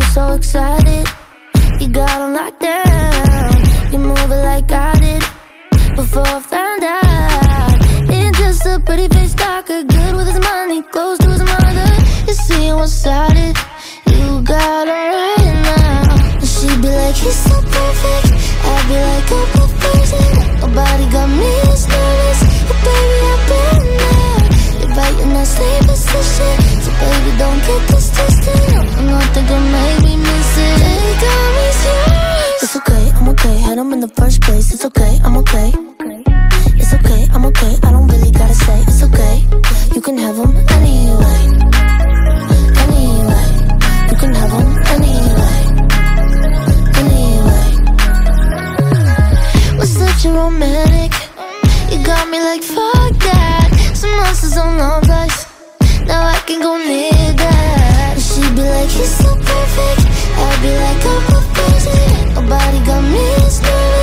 so excited. You got on lockdown. You move it like I did before I found out. Ain't just a pretty face talker, good with his money, close to his mother. You see one-sided. You got her right now. And she'd be like, he's so perfect. I'd be like, oh, perfect. Nobody got me as nervous. But baby, I've been there. You're biting that sleep position. So baby, don't get this twisted. I'm not thinking maybe miss it. They got me serious. It's okay, I'm okay. Had him in the first place. It's okay, I'm okay. It's okay, I'm okay. I don't really gotta say it's okay. You can have him anyway. Anyway. You can have him anyway. Anyway. We're such a romantic. You got me like fuck that. Some monsters on love life. Now I can go near that. And she'd be like, he's so perfect. I'd be like, oh, crazy. Nobody got me as nervous.